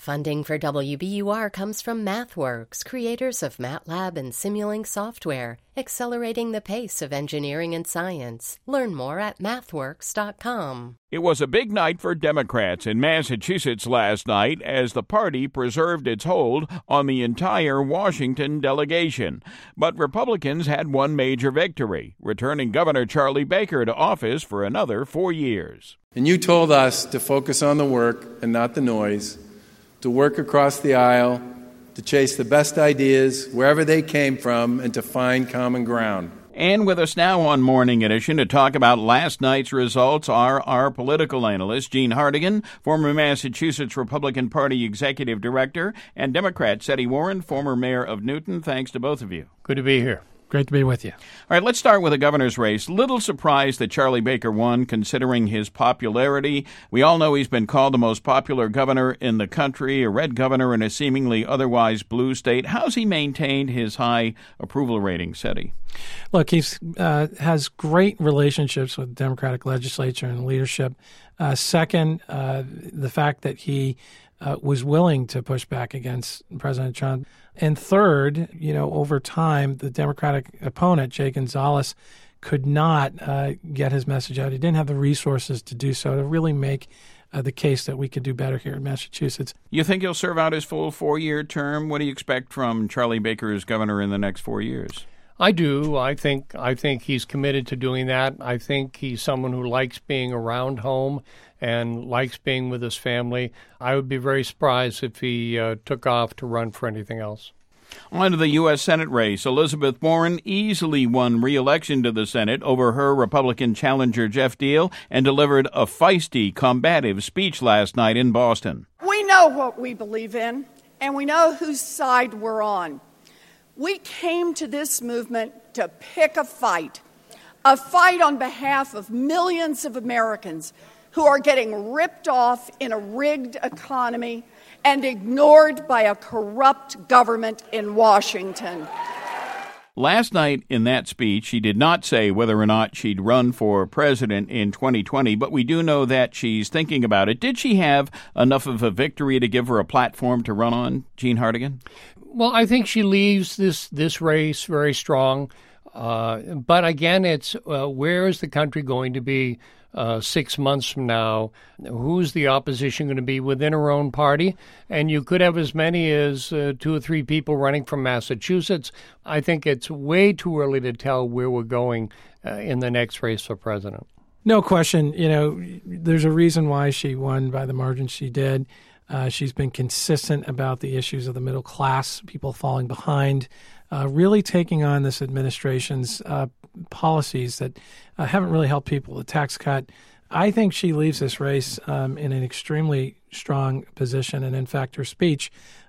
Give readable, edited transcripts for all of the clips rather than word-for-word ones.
Funding for WBUR comes from MathWorks, creators of MATLAB and Simulink software, accelerating the pace of engineering and science. Learn more at mathworks.com. It was a big night for Democrats in Massachusetts last night as the party preserved its hold on the entire Washington delegation. But Republicans had one major victory, returning Governor Charlie Baker to office for another 4 years. And you told us to focus on the work and not the noise, to work across the aisle, to chase the best ideas wherever they came from, and to find common ground. And with us now on Morning Edition to talk about last night's results are our political analyst, Jean Hartigan, former Massachusetts Republican Party Executive Director, and Democrat Seti Warren, former mayor of Newton. Thanks to both of you. Good to be here. Great to be with you. All right, let's start with the governor's race. Little surprised that Charlie Baker won, considering his popularity. We all know he's been called the most popular governor in the country, a red governor in a seemingly otherwise blue state. How's he maintained his high approval rating, Seti? Look, he has great relationships with the Democratic legislature and leadership. Second, the fact that he was willing to push back against President Trump. And third, over time, the Democratic opponent, Jay Gonzalez, could not get his message out. He didn't have the resources to do so, to really make the case that we could do better here in Massachusetts. You think he'll serve out his full 4-year term? What do you expect from Charlie Baker as governor in the next 4 years? I do. I think he's committed to doing that. I think he's someone who likes being around home and likes being with his family. I would be very surprised if he took off to run for anything else. On to the U.S. Senate race. Elizabeth Warren easily won re-election to the Senate over her Republican challenger Jeff Deal and delivered a feisty, combative speech last night in Boston. We know what we believe in, and we know whose side we're on. We came to this movement to pick a fight on behalf of millions of Americans who are getting ripped off in a rigged economy and ignored by a corrupt government in Washington. Last night in that speech, she did not say whether or not she'd run for president in 2020, but we do know that she's thinking about it. Did she have enough of a victory to give her a platform to run on, Jean Hartigan? Well, I think she leaves this race very strong. But again, it's where is the country going to be 6 months from now? Who's the opposition going to be within her own party? And you could have as many as 2 or 3 people running from Massachusetts. I think it's way too early to tell where we're going in the next race for president. No question. There's a reason why she won by the margin she did. She's been consistent about the issues of the middle class, people falling behind, really taking on this administration's policies that haven't really helped people. The tax cut. I think she leaves this race in an extremely strong position. And in fact, her speech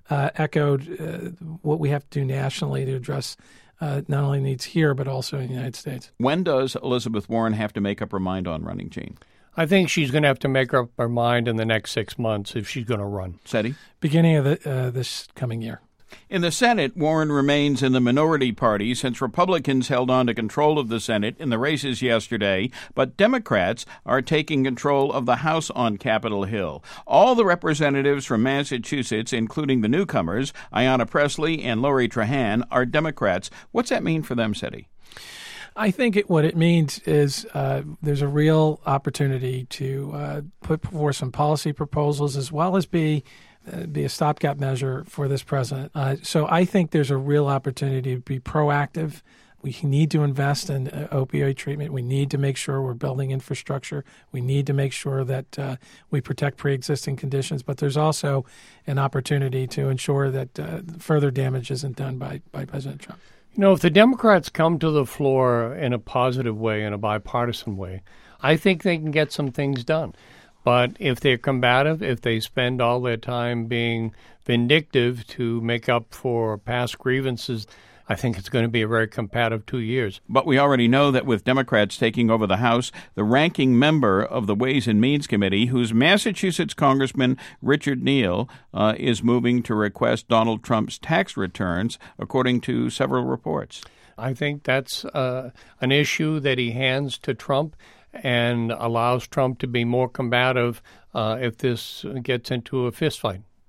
echoed what we have to do nationally to address not only needs here, but also in the United States. When does Elizabeth Warren have to make up her mind on running, Jean? I think she's going to have to make up her mind in the next 6 months if she's going to run. Seti? Beginning of this coming year. In the Senate, Warren remains in the minority party since Republicans held on to control of the Senate in the races yesterday, but Democrats are taking control of the House on Capitol Hill. All the representatives from Massachusetts, including the newcomers, Ayanna Pressley and Lori Trahan, are Democrats. What's that mean for them, Seti? I think what it means is there's a real opportunity to put forth some policy proposals as well as be a stopgap measure for this president. So I think there's a real opportunity to be proactive. We need to invest in opioid treatment. We need to make sure we're building infrastructure. We need to make sure that we protect pre-existing conditions. But there's also an opportunity to ensure that further damage isn't done by President Trump. If the Democrats come to the floor in a positive way, in a bipartisan way, I think they can get some things done. But if they're combative, if they spend all their time being vindictive to make up for past grievances, I think it's going to be a very combative 2 years. But we already know that with Democrats taking over the House, the ranking member of the Ways and Means Committee, who's Massachusetts Congressman Richard Neal, is moving to request Donald Trump's tax returns, according to several reports. I think that's an issue that he hands to Trump and allows Trump to be more combative if this gets into a fistfight.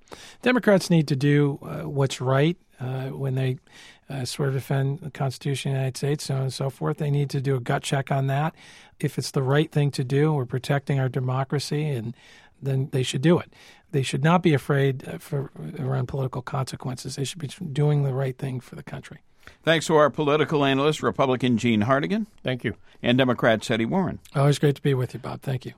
Democrats need to do what's right when they swear to defend the Constitution of the United States, so on and so forth. They need to do a gut check on that. If it's the right thing to do, we're protecting our democracy, and then they should do it. They should not be afraid around political consequences. They should be doing the right thing for the country. Thanks to our political analyst, Republican Gene Hartigan. Thank you. And Democrat Seti Warren. Always great to be with you, Bob. Thank you.